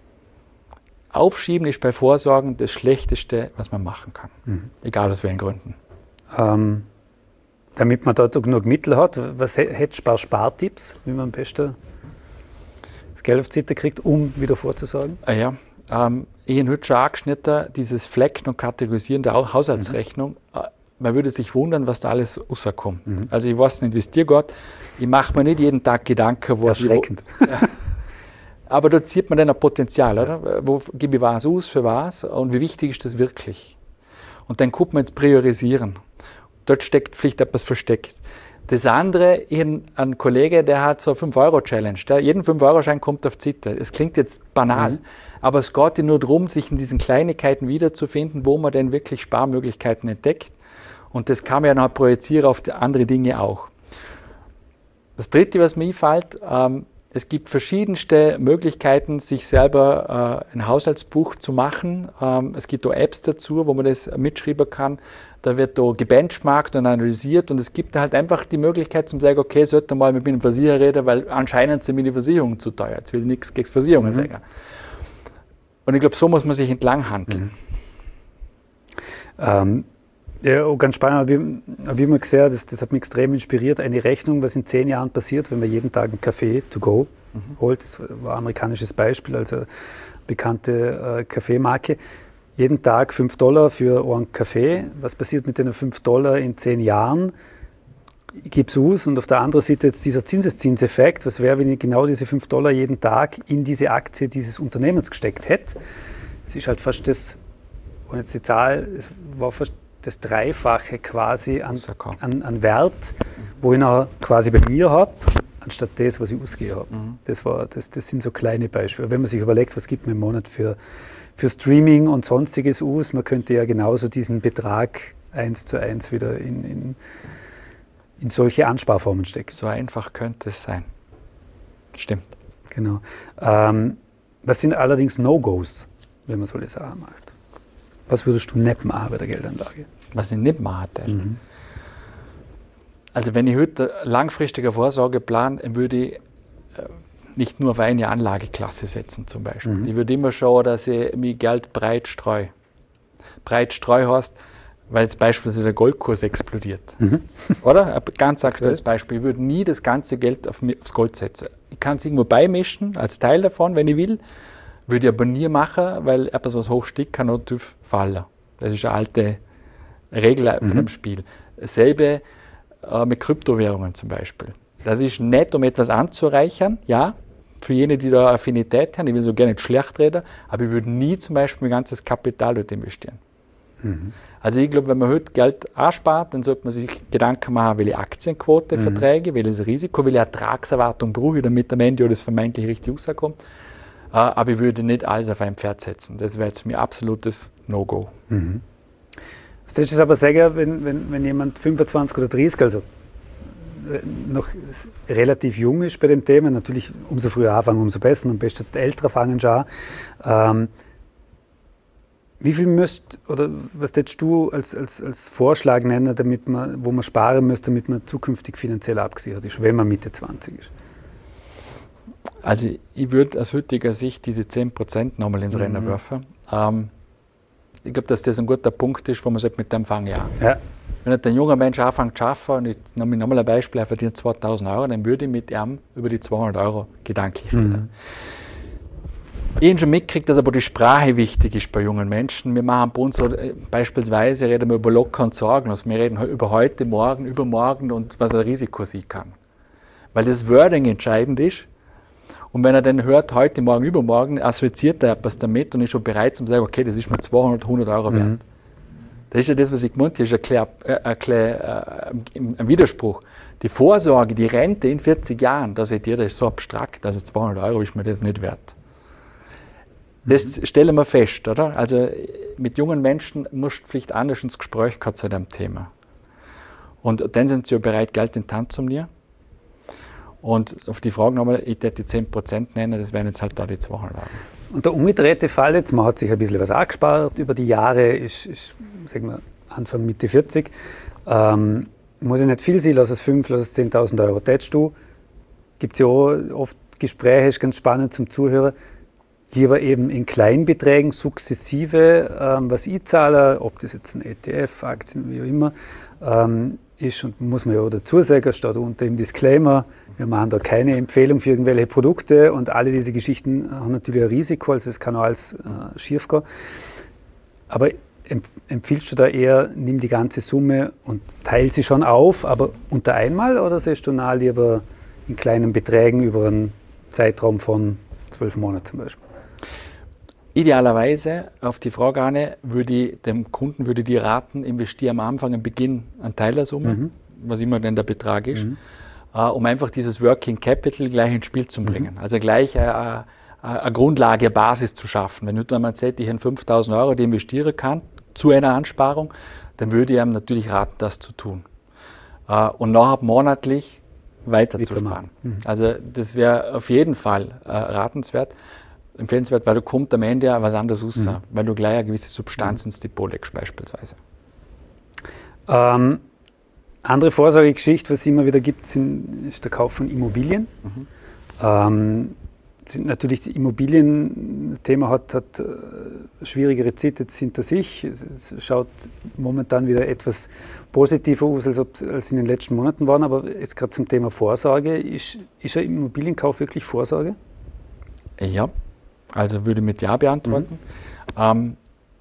Aufschieben ist bei Vorsorgen das Schlechteste, was man machen kann. Mhm. Egal aus welchen Gründen. Ähm, damit man dort genug Mittel hat, was hättest du ein paar Spartipps, wie man am besten das Geld auf die Seite kriegt, um wieder vorzusorgen? Ah ja, ähm, ich habe heute schon angeschnitten, dieses Flecken und Kategorisieren der Haushaltsrechnung. Mhm. Man würde sich wundern, was da alles rauskommt. Mhm. Also ich weiß nicht, wie es dir geht. Ich mache mir nicht jeden Tag Gedanken, wo Erschreckend. Ich, wo, ja. Aber dort sieht man dann ein Potenzial, oder? Wo gebe ich was aus, für was und wie wichtig ist das wirklich? Und dann guckt man jetzt priorisieren. Dort steckt vielleicht etwas versteckt. Das andere, ich habe einen Kollegen, der hat so eine fünf Euro Challenge. Der, jeden fünf Euro Schein kommt auf die Seite. Es klingt jetzt banal, mhm. aber es geht ja nur darum, sich in diesen Kleinigkeiten wiederzufinden, wo man denn wirklich Sparmöglichkeiten entdeckt. Und das kann man ja noch projizieren auf die andere Dinge auch. Das Dritte, was mir einfällt, ähm, es gibt verschiedenste Möglichkeiten, sich selber äh, ein Haushaltsbuch zu machen. Ähm, es gibt auch Apps dazu, wo man das mitschreiben kann. Da wird da gebenchmarkt und analysiert und es gibt halt einfach die Möglichkeit zu sagen, okay, ich sollte mal mit meinem Versicherer reden, weil anscheinend sind meine Versicherungen zu teuer. Jetzt will ich nichts gegen Versicherungen mhm. sagen. Und ich glaube, so muss man sich entlang handeln. Mhm. Ähm, ja, auch ganz spannend, habe ich immer gesehen, das, das hat mich extrem inspiriert, eine Rechnung, was in zehn Jahren passiert, wenn man jeden Tag einen Kaffee to go mhm. holt. Das war ein amerikanisches Beispiel, also bekannte äh, Kaffeemarke. Jeden Tag fünf Dollar für einen Kaffee. Was passiert mit den fünf Dollar in zehn Jahren? Ich gebe es aus und auf der anderen Seite jetzt dieser Zinseszinseffekt. Was wäre, wenn ich genau diese fünf Dollar jeden Tag in diese Aktie dieses Unternehmens gesteckt hätte? Es ist halt fast das, und jetzt die Zahl, es war fast das Dreifache quasi an, an, an Wert, wo ich noch quasi bei mir habe, anstatt das, was ich ausgegeben habe. Mhm. Das, war, das, das sind so kleine Beispiele. Wenn man sich überlegt, was gibt man im Monat für, für Streaming und sonstiges aus, man könnte ja genauso diesen Betrag eins zu eins wieder in, in, in solche Ansparformen stecken. So einfach könnte es sein. Stimmt. Genau. Ähm, was sind allerdings No-Gos, wenn man solche Sachen macht? Was würdest du nicht machen bei der Geldanlage? Was ich nicht machen würde? Mhm. Also wenn ich heute langfristige Vorsorge plane, würde ich nicht nur auf eine Anlageklasse setzen zum Beispiel. Mhm. Ich würde immer schauen, dass ich mein Geld breit streue. Breit streue heißt, weil jetzt beispielsweise der Goldkurs explodiert. Mhm. Oder? Ein ganz aktuelles Beispiel. Ich würde nie das ganze Geld auf, aufs Gold setzen. Ich kann es irgendwo beimischen, als Teil davon, wenn ich will. Würde ich aber nie machen, weil etwas, was hoch steigt, kann auch tief fallen. Das ist eine alte Regel mhm. von dem Spiel. Dasselbe äh, mit Kryptowährungen zum Beispiel. Das ist nicht, um etwas anzureichern, ja, für jene, die da Affinität haben. Ich will so gerne nicht schlecht reden, aber ich würde nie zum Beispiel mein ganzes Kapital dort investieren. Mhm. Also ich glaube, wenn man heute Geld anspart, dann sollte man sich Gedanken machen, welche Aktienquote mhm. verträge, welches Risiko, welche Ertragserwartung brauche ich, damit am Ende das vermeintlich richtig rauskommt. Aber ich würde nicht alles auf ein Pferd setzen. Das wäre jetzt für mich absolutes No-Go. Mhm. Das ist aber sagen, wenn, wenn, wenn jemand fünfundzwanzig oder dreißig, also noch relativ jung ist bei dem Thema, natürlich umso früher anfangen, umso besser, am besten die Ältere fangen schon an. Ähm, wie viel müsst, oder was würdest du als, als, als Vorschlag nennen, damit man, wo man sparen müsste, damit man zukünftig finanziell abgesichert ist, wenn man Mitte zwanzig ist? Also ich würde aus heutiger Sicht diese zehn Prozent nochmal ins mhm. Rennen werfen. Ähm, ich glaube, dass das ein guter Punkt ist, wo man sagt, mit dem fange ich an. Ja. Wenn ein junger Mensch anfängt zu arbeiten, und ich nehme nochmal ein Beispiel, er verdient zweitausend Euro, dann würde ich mit ihm über die zweihundert Euro gedanklich reden. Mhm. Ich habe schon mitgekriegt, dass aber die Sprache wichtig ist bei jungen Menschen. Wir machen bei uns so, beispielsweise reden wir über locker und sorgenlos. Wir reden über heute, morgen, übermorgen und was ein Risiko sein kann. Weil das Wording entscheidend ist. Und wenn er dann hört, heute, morgen, übermorgen, assoziiert er etwas damit und ist schon bereit zu sagen, okay, das ist mir zweihundert, hundert Euro wert. Mhm. Das ist ja das, was ich gemeint habe, das ist ein, ein, ein, ein Widerspruch. Die Vorsorge, die Rente in vierzig Jahren, da seht ihr, das ist so abstrakt, also zweihundert Euro ist mir das nicht wert. Das mhm. stellen wir fest, oder? Also mit jungen Menschen musst du vielleicht anders ins Gespräch kommen zu dem Thema. Und dann sind sie ja bereit, Geld in die Hand zu nehmen. Und auf die Frage nochmal, ich würde die zehn Prozent nennen, das wären jetzt halt da die zweihundert Euro. Und der umgedrehte Fall jetzt, man hat sich ein bisschen was angespart über die Jahre, ist, ist sagen wir, Anfang, Mitte vierzig. Ähm, muss ich nicht viel sein, lass es fünf, lass es zehntausend Euro. Tätst du, gibt es ja auch oft Gespräche, ist ganz spannend zum Zuhören, lieber eben in Kleinbeträgen sukzessive ähm, was ich zahle, ob das jetzt ein E T F, Aktien, wie auch immer, ähm, ist, und muss man ja auch dazu sagen, steht unter dem Disclaimer, wir machen da keine Empfehlung für irgendwelche Produkte und alle diese Geschichten haben natürlich ein Risiko, also es kann auch alles äh, schief gehen. Aber empfiehlst du da eher, nimm die ganze Summe und teile sie schon auf, aber unter einmal, oder siehst du nahe lieber in kleinen Beträgen über einen Zeitraum von zwölf Monaten zum Beispiel? Idealerweise, auf die Frage Anne, würde ich dem Kunden würde die raten, investiere am Anfang, am Beginn einen Teil der Summe, mhm. was immer denn der Betrag ist, mhm. uh, um einfach dieses Working Capital gleich ins Spiel zu bringen. Mhm. Also gleich eine, eine Grundlage, eine Basis zu schaffen. Wenn jemand sagt, ich habe fünftausend Euro, die investieren kann, zu einer Ansparung, dann würde ich ihm natürlich raten, das zu tun. Uh, und nachher monatlich weiter zu sparen. Mhm. Also das wäre auf jeden Fall uh, ratenswert. Empfehlenswert, weil du kommt am Ende ja was anderes raus, mhm. weil du gleich eine gewisse Substanz ins Depot legst beispielsweise. Ähm, andere Vorsorgegeschichte, was es immer wieder gibt, sind, ist der Kauf von Immobilien. Mhm. Ähm, sind natürlich die Immobilien, das Thema hat, hat äh, schwierigere Zeit jetzt hinter sich. Es, es schaut momentan wieder etwas positiver aus, als, ob, als in den letzten Monaten waren, aber jetzt gerade zum Thema Vorsorge, ist, ist ein Immobilienkauf wirklich Vorsorge? Ja. Also würde ich mit Ja beantworten. Mhm. Ähm,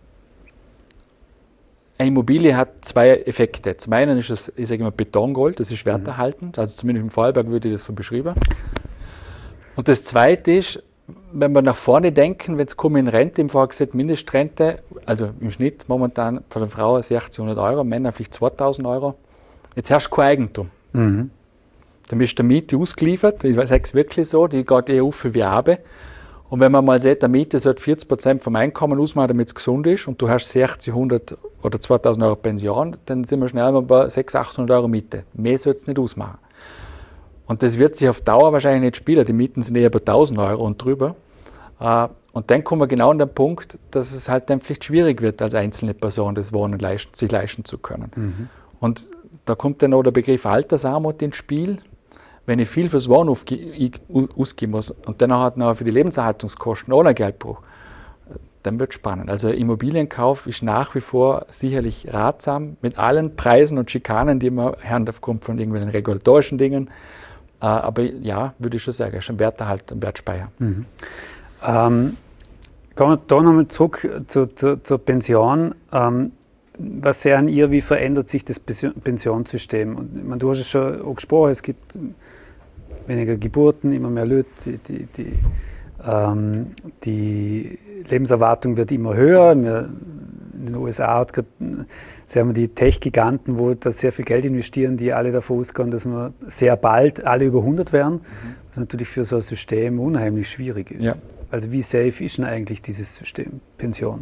eine Immobilie hat zwei Effekte. Zum einen ist es, ich sage immer, Betongold, das ist werterhaltend, also zumindest im Vorarlberg würde ich das so beschreiben. Und das zweite ist, wenn wir nach vorne denken, wenn es kommen in Rente, im Vorher gesagt Mindestrente, also im Schnitt momentan von der Frau sechzehnhundert Euro, Männer vielleicht zweitausend Euro. Jetzt herrscht kein Eigentum. Mhm. Dann bist du der Miete ausgeliefert, ich sage es wirklich so, die geht eh auf wie Habe. Und wenn man mal sieht, der Miete sollte vierzig Prozent vom Einkommen ausmachen, damit es gesund ist, und du hast sechzig, hundert oder zweitausend Euro Pension, dann sind wir schnell mal bei sechshundert, achthundert Euro Miete. Mehr sollte es nicht ausmachen. Und das wird sich auf Dauer wahrscheinlich nicht spielen. Die Mieten sind eher bei tausend Euro und drüber. Und dann kommen wir genau an den Punkt, dass es halt dann vielleicht schwierig wird, als einzelne Person das Wohnen leisten, sich leisten zu können. Mhm. Und da kommt dann noch der Begriff Altersarmut ins Spiel. Wenn ich viel fürs Wohnen ausgeben muss und dann halt noch für die Lebenserhaltungskosten ohne Geldbruch, dann wird es spannend. Also Immobilienkauf ist nach wie vor sicherlich ratsam mit allen Preisen und Schikanen, die wir hören aufgrund von irgendwelchen regulatorischen Dingen. Aber ja, würde ich schon sagen, ist ein Werterhalt, ein Wertspeicher. Mhm. Ähm, kommen wir da nochmal zurück zu, zu, zur Pension. Ähm, was sehen ihr, wie verändert sich das Pensionssystem? Und, ich meine, du hast es schon auch gesprochen, es gibt weniger Geburten, immer mehr Leute, die, die, die, ähm, die Lebenserwartung wird immer höher. Wir, in den U S A hat grad, sehen wir die Tech-Giganten, wo da sehr viel Geld investieren, die alle davon ausgehen, dass wir sehr bald alle über hundert werden, mhm. was natürlich für so ein System unheimlich schwierig ist. Ja. Also wie safe ist denn eigentlich dieses System Pension?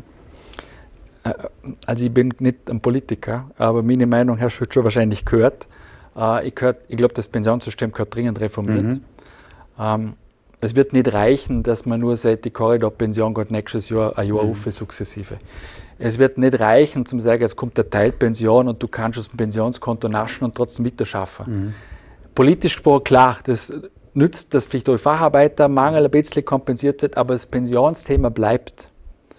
Also ich bin nicht ein Politiker, aber meine Meinung hast du schon wahrscheinlich gehört. Ich, ich glaube, das Pensionssystem gehört dringend reformiert. Mhm. Ähm, es wird nicht reichen, dass man nur sagt, die Korridorpension geht nächstes Jahr ein Jahr mhm. auf, sukzessive. Es wird nicht reichen, zu sagen, es kommt eine Teilpension und du kannst aus dem Pensionskonto naschen und trotzdem weiterschaffen. Mhm. Politisch gesprochen, klar, das nützt, dass vielleicht durch Facharbeitermangel ein bisschen kompensiert wird, aber das Pensionsthema bleibt.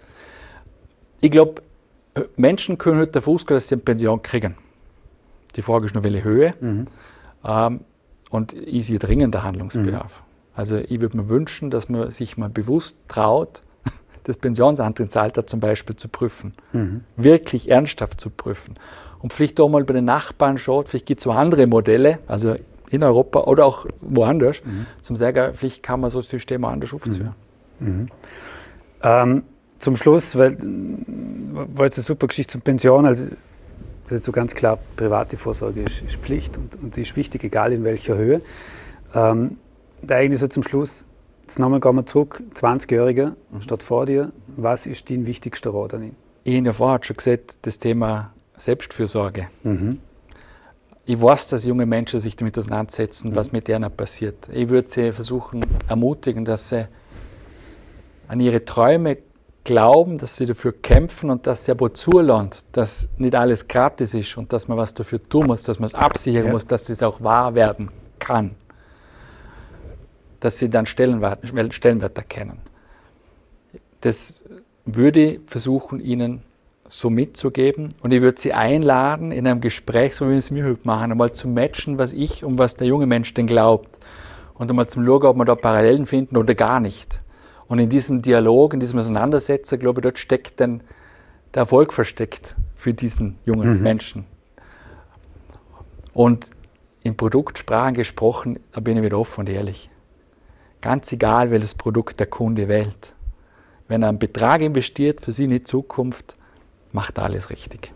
Ich glaube, Menschen können heute davon ausgehen, dass sie eine Pension kriegen. Die Frage ist nur, welche Höhe. Mhm. Ähm, und ich sehe dringender Handlungsbedarf. Mhm. Also ich würde mir wünschen, dass man sich mal bewusst traut, das Pensionsantrittsalter zum Beispiel zu prüfen. Mhm. Wirklich ernsthaft zu prüfen. Und vielleicht auch mal bei den Nachbarn schaut, vielleicht gibt es so andere Modelle, also in Europa oder auch woanders, mhm. zum sagen, vielleicht kann man so ein System auch anders aufziehen. Mhm. Mhm. Ähm, zum Schluss, weil war jetzt eine super Geschichte zur Pension, also das ist so ganz klar, private Vorsorge ist, ist Pflicht und, und ist wichtig, egal in welcher Höhe. Ähm, eigentlich so zum Schluss, jetzt nochmal gehen wir zurück, zwanzigjähriger mhm. steht vor dir, was ist dein wichtigster Rat an ihn? Ich habe ja vorher schon gesagt, das Thema Selbstfürsorge. Mhm. Ich weiß, dass junge Menschen sich damit auseinandersetzen, mhm. was mit denen passiert. Ich würde sie versuchen, ermutigen, dass sie an ihre Träume glauben, dass sie dafür kämpfen und dass sie aber zulassen, dass nicht alles gratis ist und dass man was dafür tun muss, dass man es absichern ja. muss, dass das auch wahr werden kann. Dass sie dann Stellenwert, Stellenwert erkennen. Das würde ich versuchen, ihnen so mitzugeben und ich würde sie einladen, in einem Gespräch, so wie wir es mir heute machen, einmal zu matchen, was ich und was der junge Mensch denn glaubt und einmal zum Schauen, ob wir da Parallelen finden oder gar nicht. Und in diesem Dialog, in diesem Auseinandersetzen, glaube ich, dort steckt dann der Erfolg versteckt für diesen jungen mhm. Menschen. Und in Produktsprachen gesprochen, da bin ich wieder offen und ehrlich. Ganz egal, welches Produkt der Kunde wählt. Wenn er einen Betrag investiert für seine Zukunft, macht er alles richtig.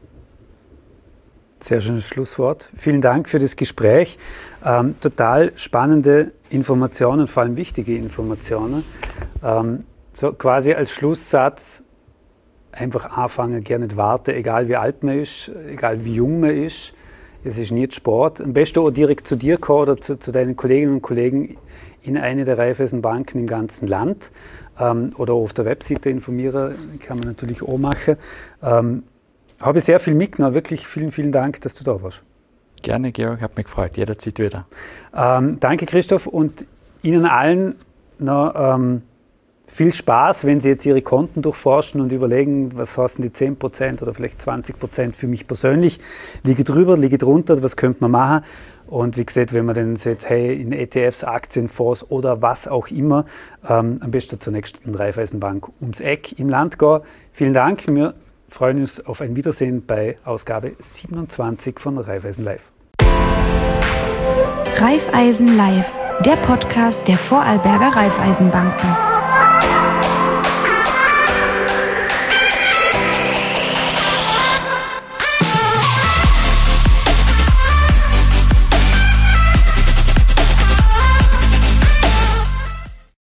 Sehr schönes Schlusswort. Vielen Dank für das Gespräch. Ähm, total spannende Informationen, vor allem wichtige Informationen. Ähm, so quasi als Schlusssatz, einfach anfangen, gerne nicht warten, egal wie alt man ist, egal wie jung man ist. Es ist nicht Sport. Am besten auch direkt zu dir kommen oder zu, zu deinen Kolleginnen und Kollegen in eine der Raiffeisenbanken im ganzen Land. Ähm, oder auf der Webseite informieren, kann man natürlich auch machen. Ähm, habe ich sehr viel mitgenommen. Wirklich vielen, vielen Dank, dass du da warst. Gerne, Georg. Hat mich gefreut. Jederzeit wieder. Ähm, danke, Christoph. Und Ihnen allen noch ähm, viel Spaß, wenn Sie jetzt Ihre Konten durchforschen und überlegen, was heißen die zehn Prozent oder vielleicht zwanzig Prozent für mich persönlich. Liege drüber, liege drunter, was könnte man machen? Und wie gesagt, wenn man dann sieht, hey, in E T Fs, Aktien, Fonds oder was auch immer, ähm, am besten zur nächsten Raiffeisenbank ums Eck im Land gehen. Vielen Dank. Wir freuen uns auf ein Wiedersehen bei Ausgabe siebenundzwanzig von Raiffeisen Live. Raiffeisen Live, der Podcast der Vorarlberger Raiffeisenbanken.